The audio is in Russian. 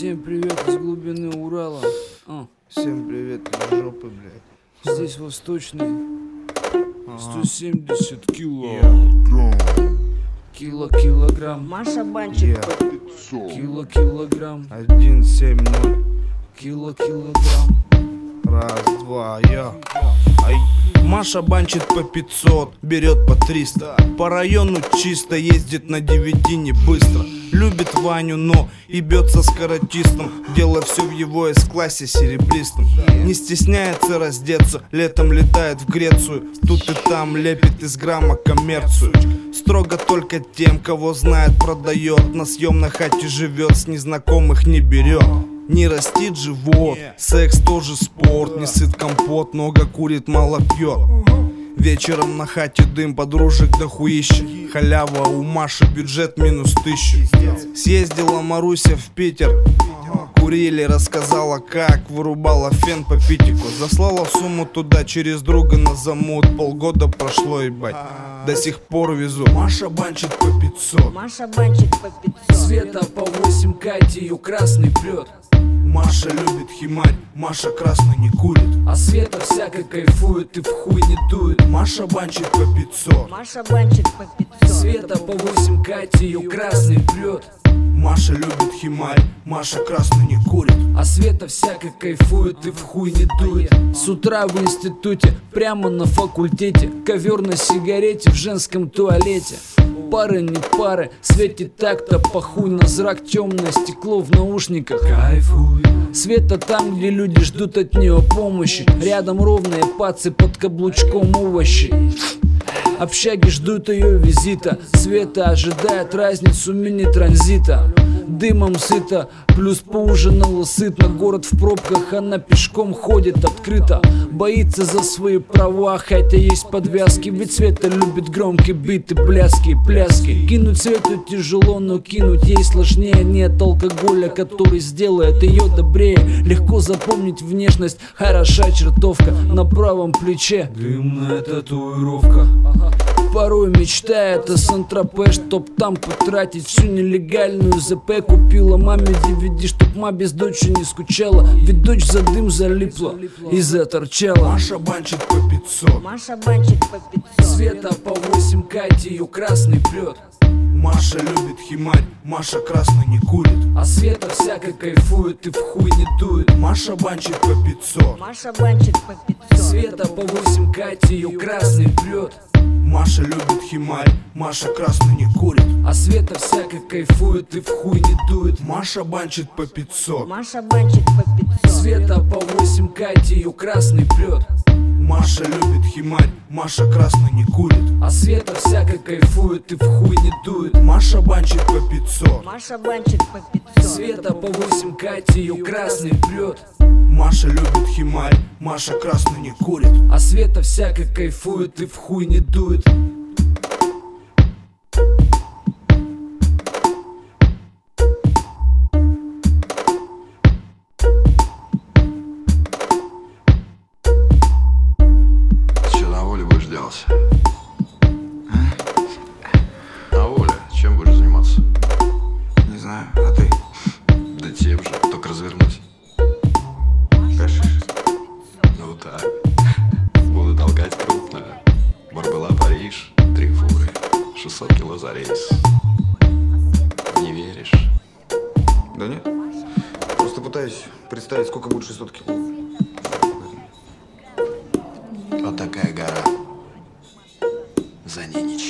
Всем привет из глубины Урала. Всем привет из жопы, блядь. Здесь восточный. 170 килограмм. Маша банчик по 500. Килограмм. 170. Килограмм. Раз, два, я. Ай. Маша банчит по 500, берет по 300. По району чисто, ездит на 9 не быстро. Любит Ваню, но и бьется с каратистом. Дело все в его С-классе серебристом. Не стесняется раздеться, летом летает в Грецию. Тут и там лепит из грамма коммерцию. Строго только тем, кого знает, продает. На съемной хате живет, с незнакомых не берет. Не растит живот, секс тоже спорт. Не сыт компот, много курит, мало пьет. Вечером на хате дым, подружек дохуища. Халява, у Маши бюджет минус 1000. Съездила Маруся в Питер. Курили, рассказала, как вырубала фен по питику. Заслала сумму туда через друга на замут. Полгода прошло, ебать, до сих пор везу. Маша банчит по 500. Маша банчик по 500. Света по 8, Кате ее красный прет. Маша любит химарь, Маша красный не курит. А Света всяко кайфует и в хуй не дует. Маша банчит по 500. Маша банчик по 500. Света по 8, Кате ее красный прет. Маша любит химарь, Маша красный не курит. А Света всяко кайфует и в хуй не дует. С утра в институте, прямо на факультете. Ковер на сигарете в женском туалете. Пары не пары, светит так-то похуй. На зрак темное стекло в наушниках. Кайфуй. Света там, где люди ждут от нее помощи. Рядом ровные пацы, под каблучком овощи. Общаги ждут ее визита. Света ожидает разницу мини-транзита. Дымом сыта, плюс поужинала сытно. Город в пробках, она пешком ходит открыто. Боится за свои права, хотя есть подвязки. Ведь Света любит громкие биты, пляски и пляски. Кинуть Свету тяжело, но кинуть ей сложнее. Нет алкоголя, который сделает ее добрее. Легко запомнить внешность, хороша чертовка. На правом плече дымная татуировка. Порой мечтает о Сан-Тропе, чтоб там потратить всю нелегальную ЗП. Купила маме DVD, чтоб ма без дочери не скучала. Ведь дочь за дым залипла и заторчала. Маша банчит по 500. Маша банчик по 500. Света по 8, Кате ее красный прет. Маша любит химарь, Маша красный не курит. А Света всяко кайфует и в хуй не дует. Маша банчит по 500. Маша банчик по 500. Света по 8, Кате ее красный прет. Маша любит химарь, Маша красный не курит. А Света всяко кайфует и в хуй не дует. Маша банчит по 500. Маша банчик по 500. Света по 8, Кате ее красный прет. Маша любит химарь, Маша красный не курит. А Света всяко кайфует и в хуй не дует. Маша банчит по 500. Маша банчик по 500. Света по 8, Кате ее красный прет. Маша любит химарь, Маша красный не курит. А Света всяко кайфует и в хуй не дует. Че, на воле будешь делать? На воле? Чем будешь заниматься? Не знаю, а ты? Да тем же, только развернусь. Кашишь? Ну так. Буду толкать крупно. Барбела, Париж, 3 фуры, 600 кило за рейс. Не веришь? Да нет. Просто пытаюсь представить, сколько будет 600 кило. Вот такая гора. За ней ничего.